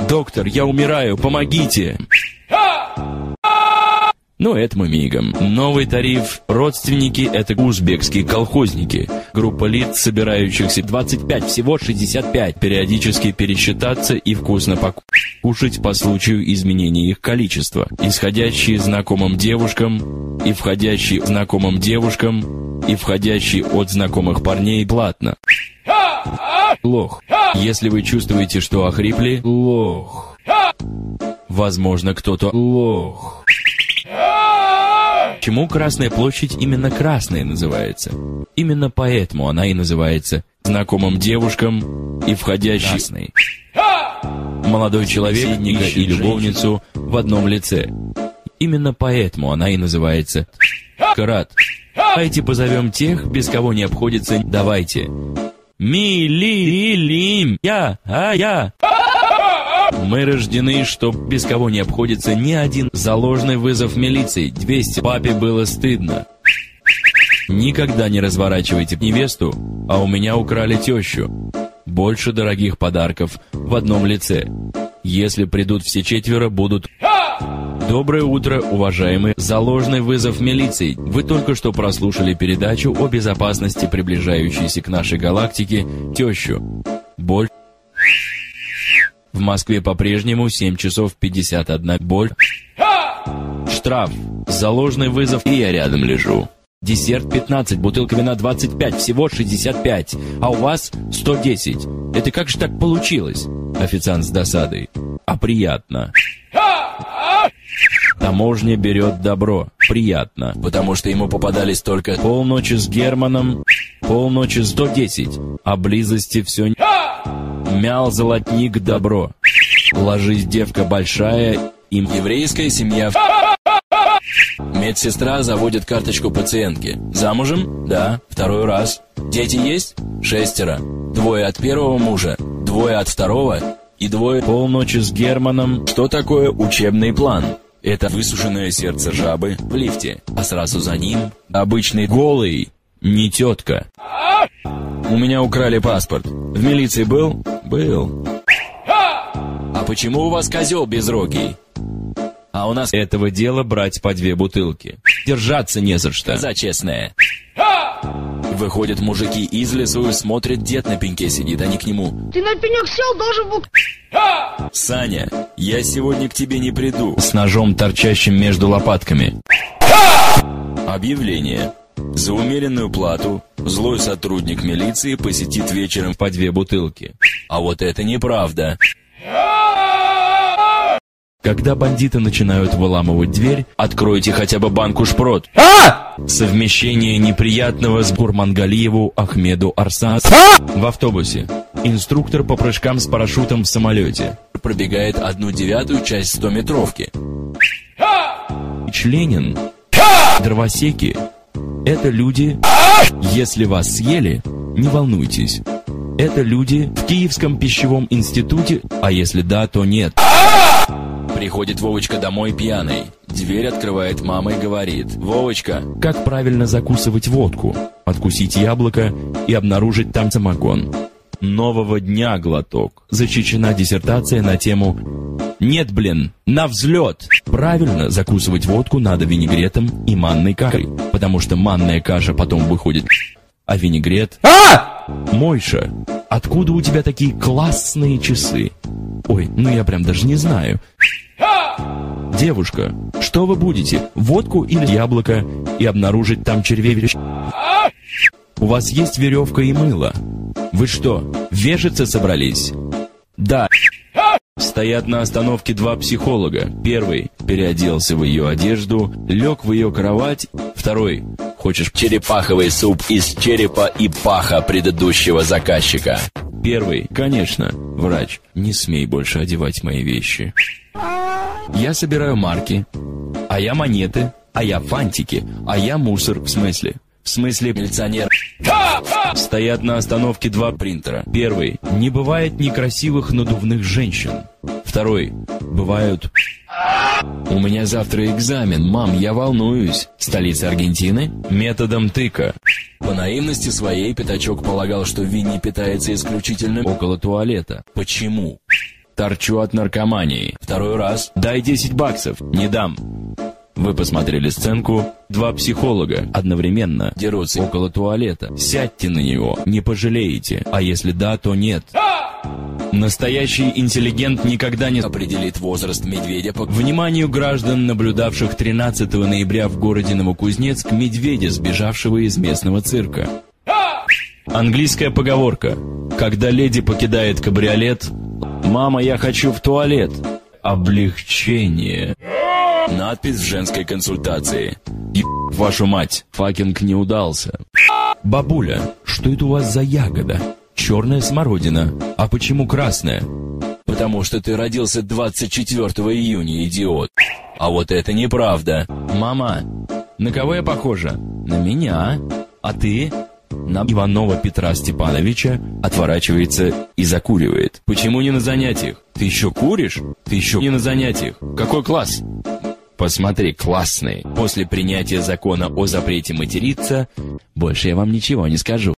«Доктор, я умираю, помогите!» Ну, это мы мигом. Новый тариф. Родственники – это узбекские колхозники. Группа лиц, собирающихся 25, всего 65. Периодически пересчитаться и вкусно покушать по случаю изменения их количества. Исходящие знакомым девушкам, и входящие знакомым девушкам, и входящие от знакомых парней платно. Лох. Если вы чувствуете, что охрипли, лох. Возможно, кто-то лох. Почему Красная площадь именно Красная называется? Именно поэтому она и называется знакомым девушкам и входящей Красной. Молодой человек ищет и любовницу в одном лице. Именно поэтому она и называется Карат. Давайте позовем тех, без кого не обходится. Давайте. Ми-ли-ли-лим. Я. Мы рождены, чтоб без кого не обходится ни один. Заложный вызов милиции. 200. Папе было стыдно. Никогда не разворачивайте невесту, а у меня украли тещу. Больше дорогих подарков в одном лице. Если придут все четверо, будут... Доброе утро, уважаемые. Заложный вызов милиции. Вы только что прослушали передачу о безопасности приближающейся к нашей галактике тещу. Боль... В Москве по-прежнему 7 часов 51 боль. Штраф. Заложный вызов. И я рядом лежу. Десерт 15, бутылка вина 25, всего 65. А у вас 110. Это как же так получилось? Официант с досадой. А приятно. Таможня берет добро. Приятно. Потому что ему попадались только полночи с Германом, полночи 110. А близости все... Мял золотник добро. Ложись, девка большая. Им еврейская семья. Медсестра заводит карточку пациентки. Замужем? Да. Второй раз. Дети есть? 6. 2 от первого мужа, 2 от второго и 2 полночи с Германом. Что такое учебный план? Это высушенное сердце жабы в лифте, а сразу за ним обычный голый, не тетка. У меня украли паспорт. В милиции был? Был. А почему у вас козел безрогий? А у нас этого дела брать по 2 бутылки. Держаться не за что. За честное. Выходят мужики из лесу, смотрят, дед на пеньке сидит, они к нему. Ты на пенек сел, должен был... Саня, я сегодня к тебе не приду. С ножом, торчащим между лопатками. Объявление. За умеренную плату злой сотрудник милиции посетит вечером по 2 бутылки. А вот это неправда. Когда бандиты начинают выламывать дверь, откройте хотя бы банку шпрот. Совмещение неприятного с Гурмангалиеву Ахмеду Арсас. В автобусе. Инструктор по прыжкам с парашютом в самолете. Пробегает 1/9 часть 100-метровки. Ленин. Дровосеки. Это люди, если вас съели, не волнуйтесь. Это люди в Киевском пищевом институте, а если да, то нет. Приходит Вовочка домой пьяный. Дверь открывает мама и говорит: «Вовочка, как правильно закусывать водку? Откусить яблоко и обнаружить там самогон». Нового дня глоток. Защищена диссертация на тему «Нет, блин, на взлет». Правильно закусывать водку надо винегретом и манной кашей, потому что манная каша потом выходит, а винегрет... Мойша, откуда у тебя такие классные часы? Ой, ну я прям даже не знаю. Девушка, что вы будете, водку или яблоко, и обнаружить там червей? У вас есть веревка и мыло? Вы что, вешаться собрались? Да. Стоят на остановке 2 психолога. Первый переоделся в ее одежду, лег в ее кровать. Второй: хочешь черепаховый суп из черепа и паха предыдущего заказчика? Первый: конечно. Врач: не смей больше одевать мои вещи. Я собираю марки, а я монеты, а я фантики, а я мусор. В смысле милиционер. Стоят на остановке 2 принтера. Первый: не бывает некрасивых надувных женщин. Второй: бывают... У меня завтра экзамен, мам, я волнуюсь. Столица Аргентины? Методом тыка. По наивности своей Пятачок полагал, что Винни питается исключительно около туалета. Почему? Торчу от наркомании. Второй раз. Дай 10 баксов. Не дам. Вы посмотрели сценку. Два психолога одновременно дерутся около туалета. Сядьте на него, не пожалеете. А если да, то нет. Настоящий интеллигент никогда не определит возраст медведя по вниманию граждан, наблюдавших 13 ноября в городе Новокузнецк медведя, сбежавшего из местного цирка. Английская поговорка. Когда леди покидает кабриолет: «Мама, я хочу в туалет». Облегчение. Надпись в женской консультации. Вашу мать, факинг не удался. Бабуля, что это у вас за ягода? Черная смородина. А почему красная? Потому что ты родился 24 июня, идиот. А вот это неправда. Мама, на кого я похожа? На меня. А ты? На Иванова Петра Степановича. Отворачивается и закуривает. Почему не на занятиях? Ты еще куришь? Ты еще не на занятиях. Какой класс? Посмотри, классный. После принятия закона о запрете материться, больше я вам ничего не скажу.